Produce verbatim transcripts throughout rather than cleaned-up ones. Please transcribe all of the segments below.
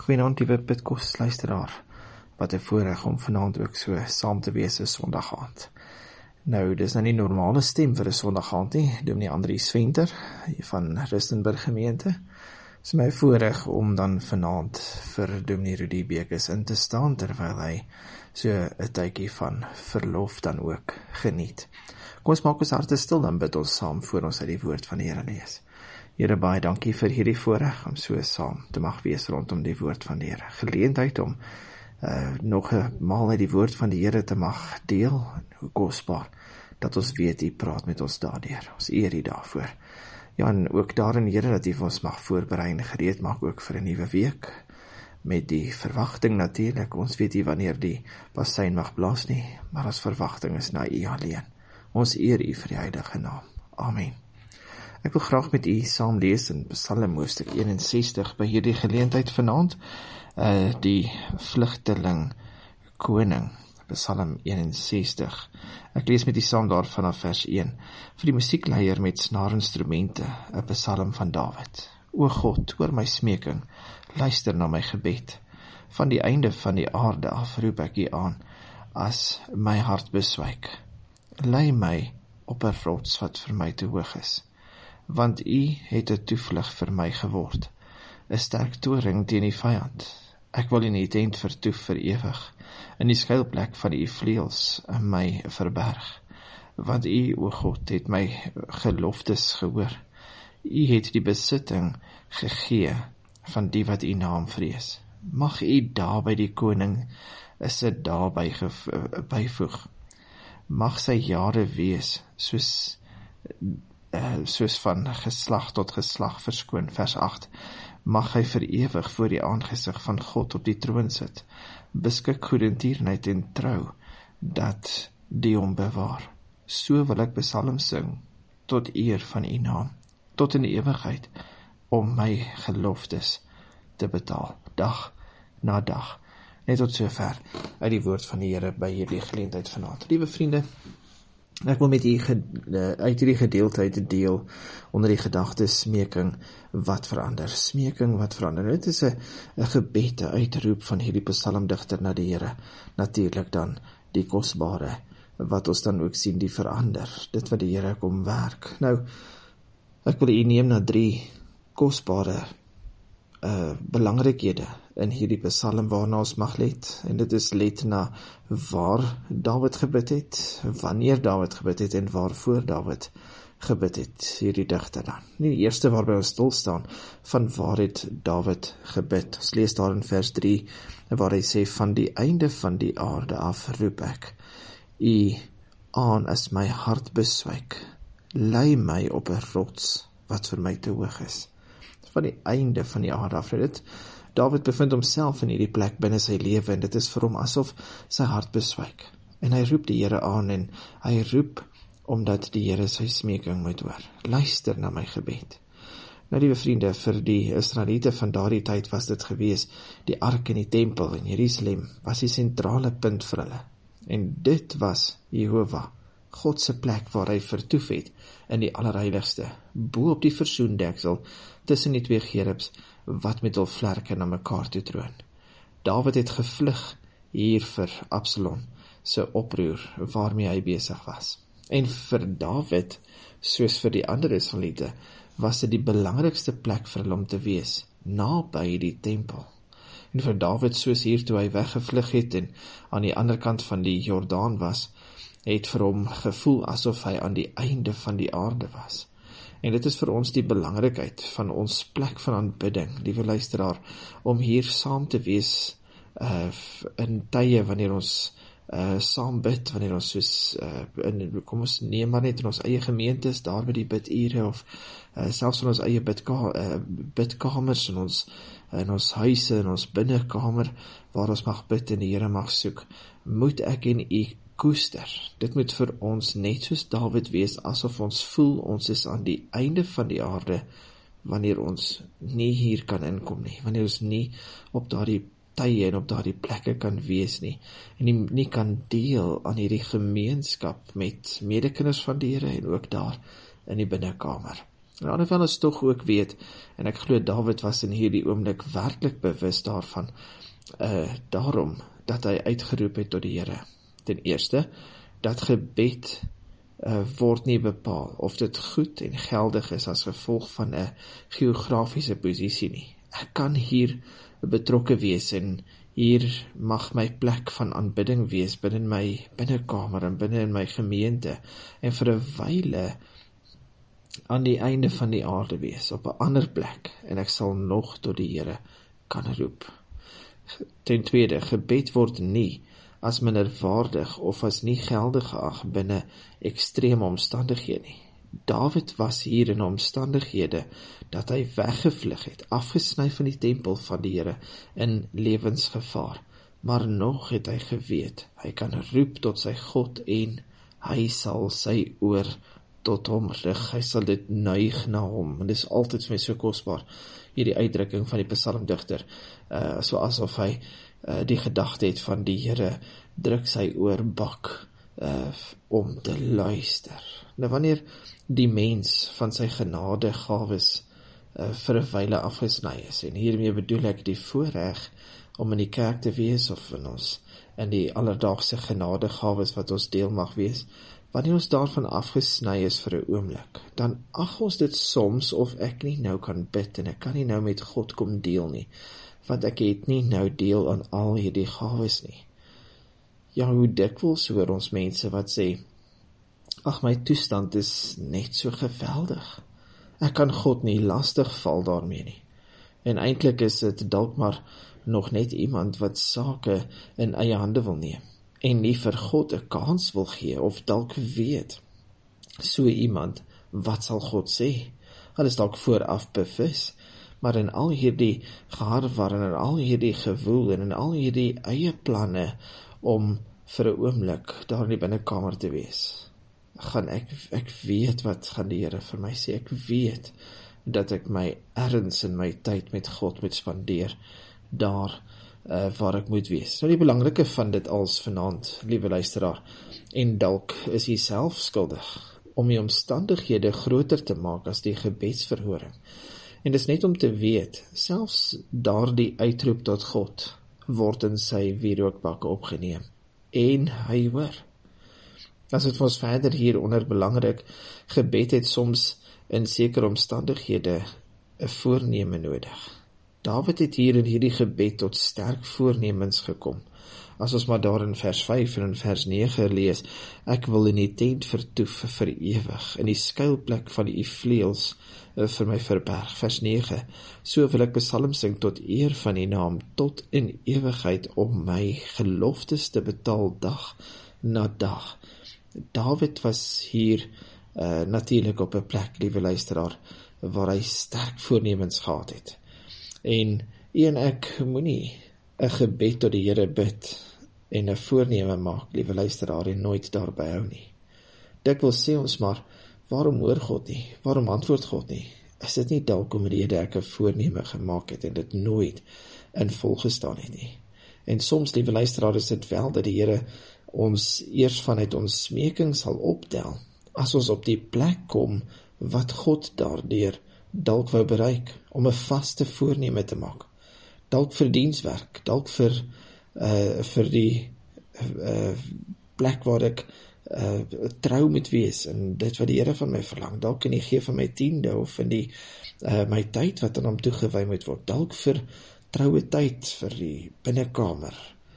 Goeienaand, liewe Pitkos luisteraar. Wat 'n voorreg om vanaand ook so saam te wees 'n Sondag aand. Nou, dis nou nie normale stem vir 'n Sondag aand nie, Dominee Andries Venter van Rustenburg gemeente. Dit is my voorreg om dan vanaand vir Dominee Rudy Bekes in te staan, terwyl hy so 'n tydjie van verlof dan ook geniet. Kom ons maak ons harte stil, dan bid ons saam voor ons uit die woord van die Here lees. Here, baie dankie vir hierdie voorreg om so saam te mag wees rondom die woord van die Here. Geleentheid om uh, nog 'n maal uit die woord van die Here te mag deel. Hoe kosbaar dat ons weet, U praat met ons daardeur. Ons eer U daarvoor. Ja, en ook daarin, Here, dat U vir ons mag voorberei en gereed maak ook vir 'n nuwe week. Met die verwagting natuurlik. Ons weet nie wanneer die bassein mag blaas nie, maar ons verwagting is na U alleen. Ons eer U vir die heilige naam. Amen. Ek wil graag met u saam lees in Psalm hoofstuk eenensestig by hierdie geleentheid vanaand, uh, die vlugteling koning, Psalm eenensestig. Ek lees met u saam daar vanaf vers een. Vir die musiekleier met snaarinstrumente, 'n psalm van Dawid. O God, hoor my smeking, luister na my gebed. Van die einde van die aarde af roep ek u aan, as my hart beswyk. Lei my op 'n rots wat vir my te hoog is. Want U het 'n toevlug vir my geword, 'n sterk toring teen die vyand. Ek wil in U tent vertoef vir ewig, in die skuilplek van U vleuels in my verberg. Want U, o God, het my geloftes gehoor. U het die besitting gegee van die wat U naam vrees. Mag U daar by die koning is dit daarby byvoeg. Mag sy jare wees soos Uh, soos van geslag tot geslag verskoon. Vers agt. Mag hy vir ewig voor die aangesig van God op die troon sit. Beskik goedertierenheid en trou, dat die hom bewaar. So wil ek psalm sing, tot eer van U naam, tot in die ewigheid, om my geloftes te betaal, dag na dag. Net tot sover uit die woord van die Here by hierdie geleentheid vanaand. Liewe vriende, ek wil met u uit hierdie gedeelte uit deel onder die gedagte smeking wat verander. Smeking wat verander. Dit is 'n 'n gebed, 'n uitroep van hierdie psalmdigter na die Here. Natuurlik dan die kosbare wat ons dan ook sien die verander. Dit wat die Here kom werk. Nou, ek wil u neem na drie kosbare uh, belangrikhede in hierdie psalm waarna ons mag let, en dit is let na waar Dawid gebid het, wanneer Dawid gebid het en waarvoor Dawid gebid het, hierdie digter dan. Nie die eerste waarby ons stil staan, van waar het Dawid gebid. Ons lees daar in vers drie, waar hy sê, van die einde van die aarde af roep ek U aan as my hart beswyk, lei my op 'n rots wat vir my te hoog is. Van die einde van die aarde af, dit Dawid bevind homself in hierdie plek binne sy lewe, en dit is vir hom asof sy hart beswyk. En hy roep die Here aan, en hy roep omdat die Here sy smeking moet hoor. Luister na my gebed. Nou, liewe vriende, vir die Israeliete van daardie tyd was dit gewees, die ark in die tempel in Jerusalem was die sentrale punt vir hulle. En dit was Jehova, God se plek waar hy vertoef het in die allerheiligste, bo op die versoendeksel tussen die twee gerubs wat met hul vlerke na mekaar toe troon. Dawid het gevlug hier vir Absalom se oproer waarmee hy besig was. En vir Dawid, soos vir die ander Israeliete, was dit die belangrikste plek vir hulle om te wees, naby die tempel. En vir Dawid, soos hier toe hy weggevlug het en aan die ander kant van die Jordaan was, het vir hom gevoel asof hy aan die einde van die aarde was. En dit is vir ons die belangrikheid van ons plek van aanbidding, liewe luisteraar, om hier saam te wees uh, in tye wanneer ons uh, saam bid, wanneer ons soos, uh, in, kom ons neem maar net in ons eie gemeentes, daar by die bidure, of uh, selfs in ons eie bidka, uh, bidkamers, in ons, in ons huise, in ons binnekamer, waar ons mag bid en die Here mag soek, moet ek en u koester. Dit moet vir ons net soos Dawid wees, asof ons voel ons is aan die einde van die aarde, wanneer ons nie hier kan inkom nie, wanneer ons nie op daardie tye en op daardie plekke kan wees nie, en nie, nie kan deel aan hierdie gemeenskap met medekinders van die Here, en ook daar in die binnekamer. En alhoewel ons tog ook weet, en ek glo Dawid was in hierdie oomblik werklik bewus daarvan, uh, daarom dat hy uitgeroep het tot die Here. Ten eerste, dat gebed uh, word nie bepaal of dit goed en geldig is as gevolg van 'n geografiese posisie nie. Ek kan hier betrokke wees en hier mag my plek van aanbidding wees binne my binnekamer en binne in my gemeente en vir 'n wyle aan die einde van die aarde wees, op 'n ander plek, en ek sal nog tot die Here kan roep. Ten tweede, gebed word nie as minderwaardig of as nie geldig geag binne ekstreme omstandighede nie. Dawid was hier in omstandighede dat hy weggevlug het, afgesny van die tempel van die Here in lewensgevaar, maar nog het hy geweet, hy kan roep tot sy God en hy sal sy oor tot hom rig, hy sal dit neig na hom, en dit is altyd vir my so kosbaar, hierdie uitdrukking van die psalmdigter, uh, so asof hy uh, die gedagte het van die Here druk sy oor bak uh, om te luister. Nou wanneer die mens van sy genade gawes uh, vir 'n wyle afgesny is, en hiermee bedoel ek die voorreg om in die kerk te wees, of in ons, in die alledaagse genade gawes wat ons deel mag wees, wanneer ons daarvan afgesny is vir 'n oomblik, dan ag ons dit soms of ek nie nou kan bid, en ek kan nie nou met God kom deel nie, want ek het nie nou deel aan al hierdie gawes nie. Ja, hoe dikwels hoor ons mense wat sê, ag, my toestand is net so geweldig, ek kan God nie lastig val daarmee nie, en eintlik is dit dalk maar nog net iemand wat sake in eie hande wil neem, en nie vir God 'n kans wil gee, of dalk weet, so iemand, wat sal God sê? Hulle is dalk vooraf bewus, maar in al hierdie geharwar, en in al hierdie gewoel, en in al hierdie eie planne, om vir 'n oomblik daar in die binnekamer te wees, gaan ek, ek weet wat gaan die Here vir my sê, ek weet, dat ek my erns in my tyd met God moet spandeer, daar, Uh, waar ek moet wees. Nou die belangrike van dit als vanaand, liewe luisteraar, en dalk is jy self skuldig, om die omstandighede groter te maak as die gebedsverhoring. En dis net om te weet, selfs daardie uitroep tot God, word in sy wierookbakke opgeneem, en hy hoor. As het vir ons verder hieronder belangrik, gebed het soms in sekere omstandighede 'n voorneme nodig. Dawid het hier in hierdie gebed tot sterk voornemens gekom. As ons maar daar in vers vyf en in vers nege lees, ek wil in die tent vertoef vir ewig, in die skuilplek van u vleuels vir my verberg. Vers nege, so wil ek psalm sing tot eer van die naam, tot in ewigheid om my geloftes te betaal dag na dag. Dawid was hier uh, natuurlik op 'n plek, liewe luisteraar, waar hy sterk voornemens gehad het. En u en ek moenie 'n gebed tot die Here bid en 'n voorneme maak, liewe luisteraar, en nooit daarby hou nie. Dikwels sê ons maar, waarom hoor God nie? Waarom antwoord God nie? Is dit nie dalk omrede ek 'n voorneme gemaak het en dit nooit in volgestaan het nie? En soms, liewe luisteraar, is dit wel dat die Here ons eers vanuit ons smeking sal optel, as ons op die plek kom wat God daardeur dalk wou bereik, om 'n vaste voorneme te maak. Dalk vir dienswerk, dalk vir, uh, vir die uh, plek waar ek uh, trou moet wees, en dit wat die Here van my verlang, dalk in die gee van my tiende, of in die uh, my tyd wat aan hom toegewy moet word, dalk vir troue tyd, vir die binnekamer,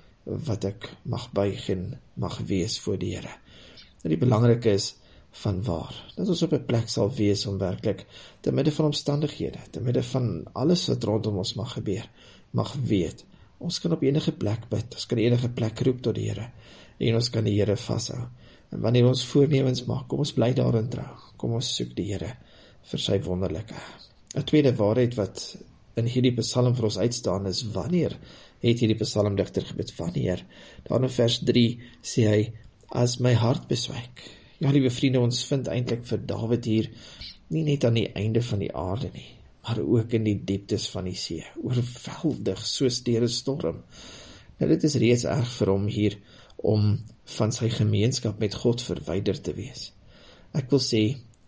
wat ek mag buig en mag wees voor die Here. En die belangrike is, van waar, dat ons op 'n plek sal wees om werklik, te midde van omstandighede, te midde van alles wat rondom ons mag gebeur, mag weet, ons kan op enige plek bid, ons kan enige plek roep tot die Here, en ons kan die Here vashou. En wanneer ons voornemens maak, kom ons bly daarin trou, kom ons soek die Here vir sy wonderlike. 'n Tweede waarheid wat in hierdie psalm vir ons uitstaan is, wanneer het hierdie psalmdigter gebid, wanneer, daar in vers drie sê hy, as my hart beswyk. Ja, liewe vriende, ons vind eintlik vir Dawid hier nie net aan die einde van die aarde nie, maar ook in die dieptes van die see, oorweldig soos deur 'n storm. Nou, dit is reeds erg vir hom hier om van sy gemeenskap met God verwyder te wees. Ek wil sê,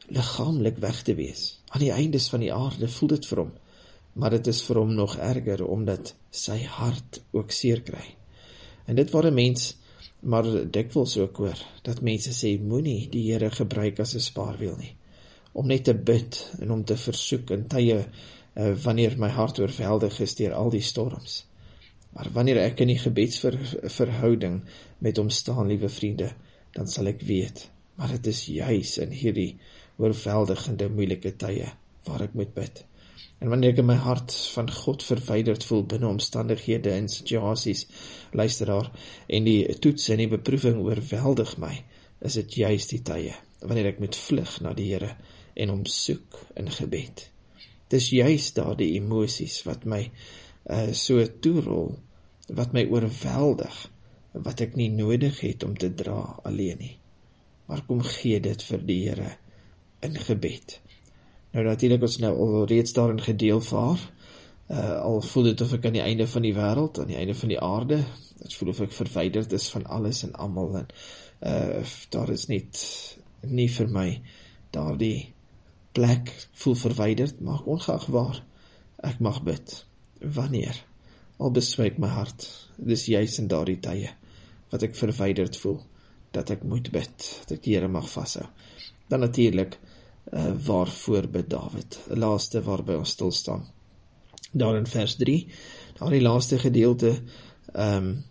liggaamlik weg te wees. Aan die eindes van die aarde voel dit vir hom, maar dit is vir hom nog erger, omdat sy hart ook seer kry. En dit waar 'n mens, maar dikwels ook hoor, dat mense sê, moenie die Here gebruik as 'n spaarwiel nie, om net te bid en om te versoek in tye uh, wanneer my hart oorweldig is deur al die storms. Maar wanneer ek in die gebedsverhouding met hom staan, liewe vriende, dan sal ek weet, maar dit is juis in hierdie oorweldigende moeilike tye waar ek moet bid. En wanneer ek in my hart van God verwyderd voel binne omstandighede en situasies, luisteraar, en die toets en die beproeving oorweldig my, is dit juist die tye wanneer ek moet vlug na die Here en hom soek in gebed. Dis juist daar die emosies wat my uh, so toerol, wat my oorweldig, wat ek nie nodig het om te dra alleen nie. Maar kom gee dit vir die Here in gebed. Nou natuurlijk ons nou al reeds daarin gedeel vaar, uh, al voel dit of ek aan die einde van die wêreld, aan die einde van die aarde, het voel of ek verwyderd is van alles en almal, en uh, daar is net nie vir my daar die plek voel verwyderd, maar ongeag waar ek mag bid. Wanneer? Al beswyk my hart, dis juis in daardie tye wat ek verwyderd voel, dat ek moet bid, dat ek die Here mag vashou. Dan natuurlik, uh, waarvoor bid Dawid, laaste waarby ons stil staan. Daar in vers drie, daar die laaste gedeelte, um,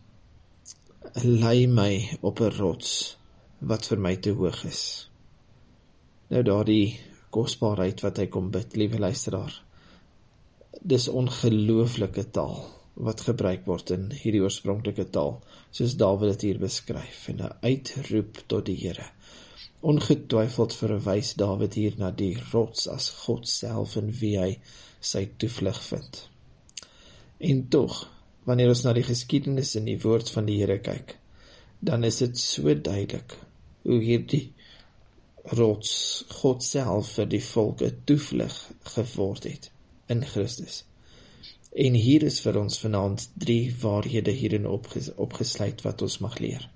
lei my op 'n rots, wat vir my te hoog is. Nou daar die kosbaarheid wat hy kom bid, liewe luisteraar, dis ongelooflike taal, wat gebruik word in hierdie oorspronklike taal, soos Dawid dit hier beskryf, en 'n uitroep tot die Here. Ongetwyfeld verwys Dawid hier na die rots as God self in wie hy sy toevlug vind. En tog, wanneer ons na die geskiedenis in die woord van die Here kyk, dan is dit so duidelik hoe hierdie rots God self vir die volk 'n toevlug geword het in Christus. En hier is vir ons vanaand drie waarhede hierin opges, opgesluit wat ons mag leer.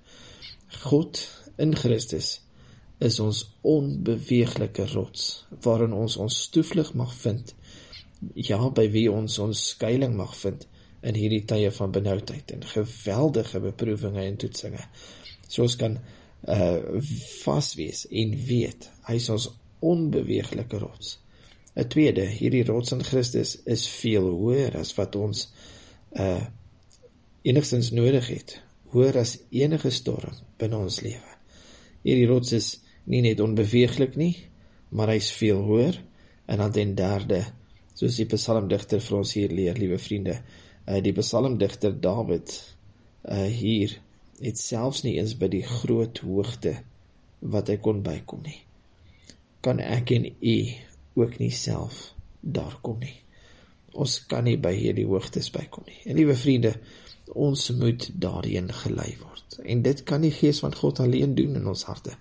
God in Christus is ons onbeweeglike rots, waarin ons ons toevlug mag vind, ja, by wie ons ons skuiling mag vind in hierdie tye van benoudheid en geweldige beproevinge en toetsinge. So ons kan uh, vas wees en weet, hy is ons onbeweeglike rots. 'n Tweede, hierdie rots in Christus is veel hoër as wat ons uh, enigstens nodig het, hoër as enige storm binne ons lewe. Hierdie rots is nie net onbeweeglik nie, maar hy is veel hoër. En dan ten derde, soos die psalmdigter vir ons hier leer, liewe vriende, uh, die psalmdigter Dawid uh, hier het selfs nie eens by die groot hoogte wat hy kon bykom nie. Kan ek en u ook nie self daar kom nie. Ons kan nie by hierdie hoogtes bykom nie. En liewe vriende, ons moet daarheen gelei word. En dit kan die Gees van God alleen doen in ons harte.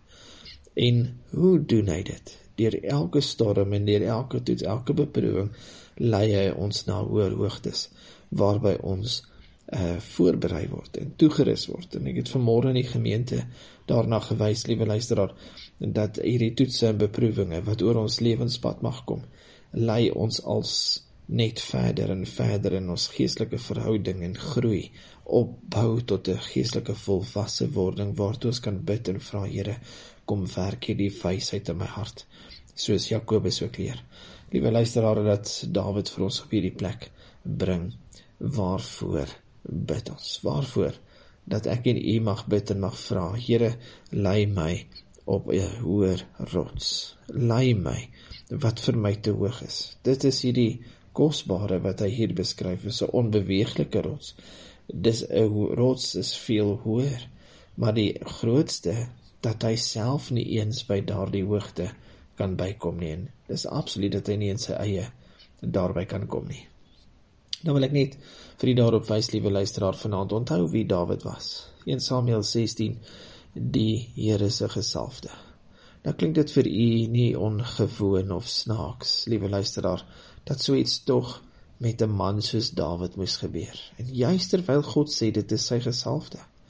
En hoe doen hy dit? Deur elke storm en deur elke toets, elke beproewing, lei hy ons na hoër hoogtes, waarby ons uh, voorberei word en toegerus word. En ek het vanmôre in die gemeente daarna gewys, liewe luisteraar, dat hierdie toetse en beproewinge wat oor ons lewenspad mag kom, lei ons als net verder en verder in ons geestelike verhouding en groei, opbou tot 'n geestelike volwasse wording, waartoe ons kan bid en vra, Here, kom werk hierdie wysheid in my hart, soos Jakobus ook leer. Liewe luisteraar, dat Dawid vir ons op hierdie plek bring, waarvoor bid ons? Waarvoor? Dat ek en u mag bid en mag vra, Here, lei my op 'n hoër rots. Lei my, wat vir my te hoog is. Dit is hierdie kosbare wat hy hier beskryf, is 'n onbeweeglike rots. Dis 'n rots is veel hoër, maar die grootste, dat hy self nie eens by daardie hoogte kan bykom nie, en dis absoluut dat hy nie in sy eie daarby kan kom nie. Nou wil ek net vir die daarop wys, liewe luisteraar, vanaand onthou wie Dawid was. Eerste Samuel sestien, die Here se gesalfde. Nou klink dit vir u nie ongewoon of snaaks, liewe luisteraar, dat so iets tog met 'n man soos Dawid moes gebeur. En juist terwyl God sê dit is sy gesalfde.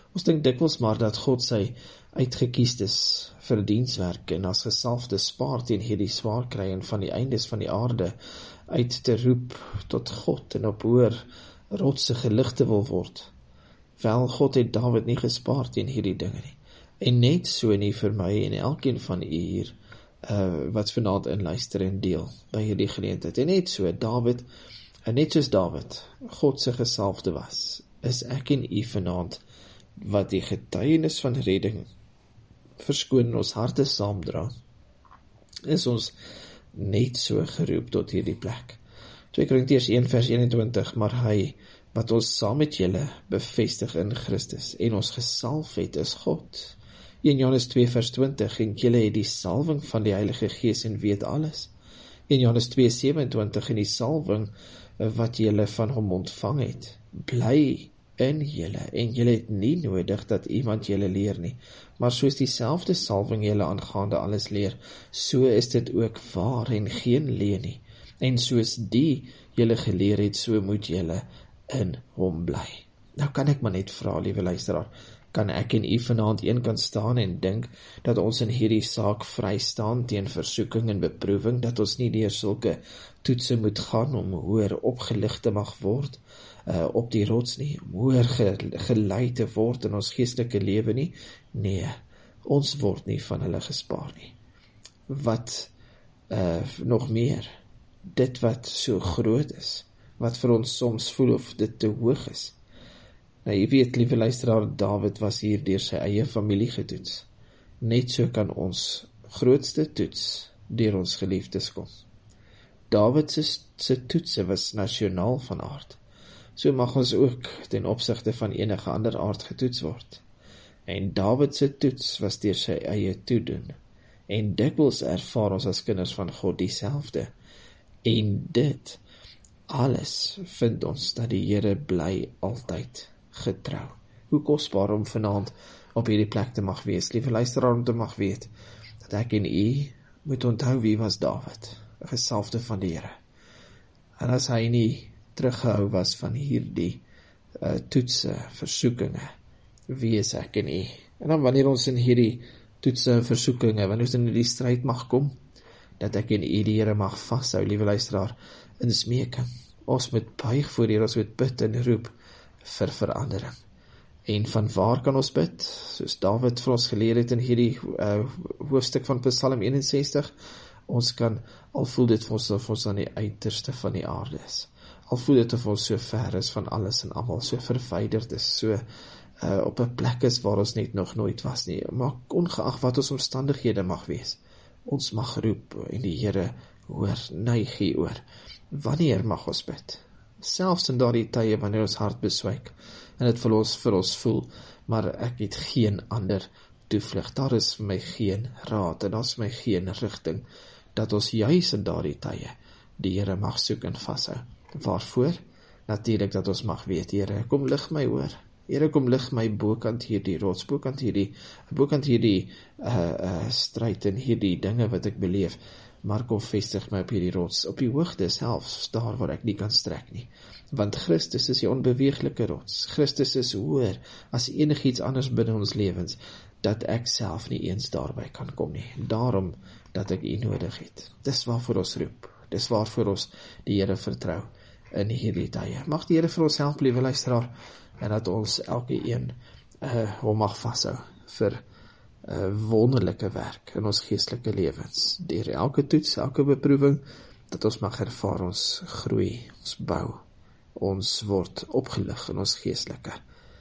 Ons dink dikwels maar dat God sy uitgekiestes vir dienswerk en as gesalfde spaar teen hierdie swaar kry en van die eindes van die aarde uit te roep tot God en op hoër rotse geligte wil word. Wel, God het Dawid nie gespaar teen hierdie dinge nie. En net so nie vir my en elkeen van u hier, uh, wat vanaand inluister en deel by hierdie geleentheid. En net so, Dawid, en net soos Dawid, God se gesalfde was, is ek en u vanaand, wat die getuienis van redding verskoon in ons harte saamdra, is ons net so geroep tot hierdie plek. twee Korintiërs een vers eenentwintig, maar hy, wat ons saam met julle bevestig in Christus, en ons gesalf het, is God. een Johannes twee vers twintig, en julle het die salwing van die Heilige Gees en weet alles. een Johannes twee sewenentwintig, en die salwing wat julle van hom ontvang het, bly in julle, en julle het nie nodig dat iemand julle leer nie, maar soos dieselfde salwing julle aangaande alles leer, so is dit ook waar en geen leer nie, en soos die julle geleer het, so moet julle in hom bly. Nou kan ek maar net vra, liewe luisteraar, kan ek en u vanaand een kan staan en dink dat ons in hierdie saak vry staan teen versoeking en beproewing, dat ons nie deur sulke toetse moet gaan om hoër opgelig te mag word uh, op die rots nie, om hoër ge, gelei te word in ons geestelike lewe nie? Nee, ons word nie van hulle gespaar nie. Wat uh, nog meer, dit wat so groot is, wat vir ons soms voel of dit te hoog is. Nou, jy weet, liewe luisteraar, Dawid was hier deur sy eie familie getoets. Net so kan ons grootste toets deur ons geliefdes kom. Dawid se, se toetse was nasionaal van aard. So mag ons ook ten opsigte van enige ander aard getoets word. En Dawid se toets was deur sy eie toedoen. En dikwels ervaar ons as kinders van God dieselfde. En dit alles vind ons dat die Here bly altyd getrou. Hoe kosbaar om vanaand op hierdie plek te mag wees, liewe luisteraar, om te mag weet, dat ek en u moet onthou wie was Dawid, 'n gesalfde van die Here. En as hy nie teruggehou was van hierdie uh, toetse, versoekinge, wie is ek en u? En dan wanneer ons in hierdie toetse, versoekinge, wanneer ons in hierdie stryd mag kom, dat ek en u die Here mag vashou, liewe luisteraar, in smeking. Ons moet buig voor die Here, ons moet bid en roep vir verandering. En van waar kan ons bid? Soos Dawid vir ons geleer het in hierdie uh, hoofstuk van Psalm eenensestig, ons kan, al voel dit vir ons of ons aan die uiterste van die aarde is, al voel dit of ons so ver is van alles en almal, so verwyderd is, so uh, op 'n plek is waar ons net nog nooit was nie, maar ongeag wat ons omstandighede mag wees, ons mag roep en die Here hoor, neig hier oor. Wanneer mag ons bid? Selfs in daardie tye wanneer ons hart beswyk en dit vir ons vir ons voel, maar ek het geen ander toevlug. Daar is vir my geen raad en daar is vir my geen rigting, dat ons juis in daardie tye die Here mag soek en vashou. Waarvoor? Natuurlik dat ons mag weet, Here, kom lig my hoor. Here, kom lig my bokant hierdie rots, bokant hierdie, bokant hierdie uh, uh, stryd en hierdie dinge wat ek beleef, maar kom vestig my op hierdie rots, op die hoogte selfs, daar waar ek nie kan strek nie. Want Christus is die onbeweeglike rots. Christus is hoër as enigiets anders binne ons lewens, dat ek self nie eens daarby kan kom nie. Daarom dat ek u nodig het. Dis waarvoor ons roep. Dis waarvoor ons die Here vertrou in hierdie tye. Mag die Here vir ons help, liewe luisteraar, en dat ons elke een uh, hom mag vashou vir Uh, wonderlike werk in ons geestelike lewens, deur elke toets, elke beproewing, dat ons mag ervaar ons groei, ons bou, ons word opgelig in ons geestelike.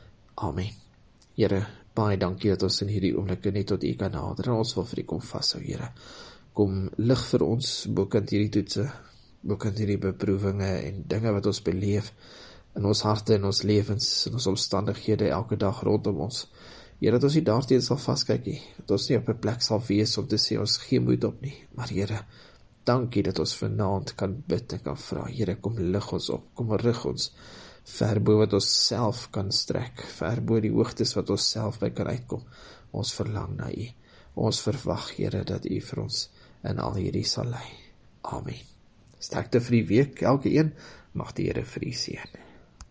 Amen. Here, baie dankie dat ons in hierdie oomblikke net tot u kan nader, en ons wil vir u kom vashou, Here. Kom lig vir ons, bokant hierdie toetse, bokant hierdie beproewinge en dinge wat ons beleef, in ons harte, in ons lewens, in ons omstandighede, elke dag rondom ons. Here, dat ons nie daarteen sal vastkyk nie, dat ons nie op 'n plek sal wees om te sê ons gee moed op nie, maar Here, dankie dat ons vanaand kan bid en kan vra, Here, kom lig ons op, kom rig ons, ver bo wat ons self kan strek, ver bo die hoogtes wat ons self by kan uitkom, ons verlang na u, ons verwag, Here, dat u vir ons in al hierdie sal lei. Amen. Sterkte vir die week, elke een, mag die Here vir u seën.